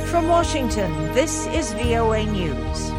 From Washington, this is VOA News.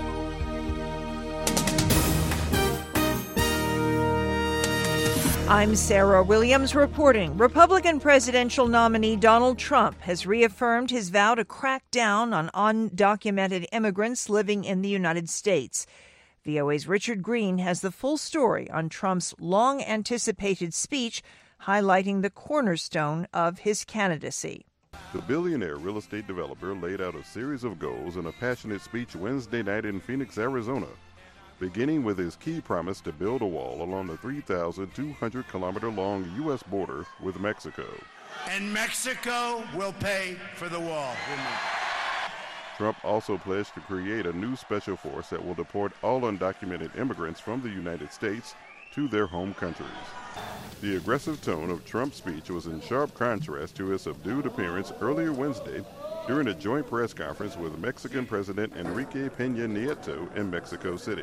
I'm Sarah Williams reporting. Republican presidential nominee Donald Trump has reaffirmed his vow to crack down on undocumented immigrants living in the United States. VOA's Richard Green has the full story on Trump's long-anticipated speech, highlighting the cornerstone of his candidacy. The billionaire real estate developer laid out a series of goals in a passionate speech Wednesday night in Phoenix, Arizona, beginning with his key promise to build a wall along the 3,200-kilometer-long U.S. border with Mexico. And Mexico will pay for the wall. Trump also pledged to create a new special force that will deport all undocumented immigrants from the United States to their home countries. The aggressive tone of Trump's speech was in sharp contrast to his subdued appearance earlier Wednesday during a joint press conference with Mexican President Enrique Peña Nieto in Mexico City.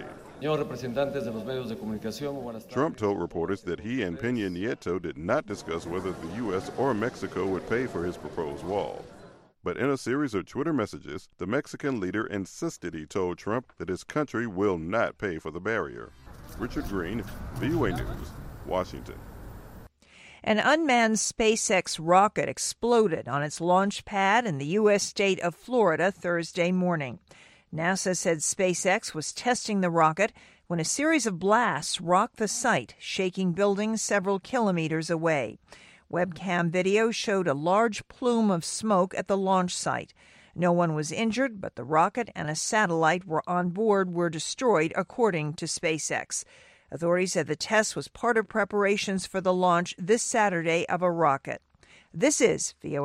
Trump told reporters that he and Peña Nieto did not discuss whether the U.S. or Mexico would pay for his proposed wall. But in a series of Twitter messages, the Mexican leader insisted he told Trump that his country will not pay for the barrier. Richard Green, VOA News, Washington. An unmanned SpaceX rocket exploded on its launch pad in the U.S. state of Florida Thursday morning. NASA said SpaceX was testing the rocket when a series of blasts rocked the site, shaking buildings several kilometers away. Webcam video showed a large plume of smoke at the launch site. No one was injured, but the rocket and a satellite on board were destroyed, according to SpaceX. Authorities said the test was part of preparations for the launch this Saturday of a rocket. This is VOA.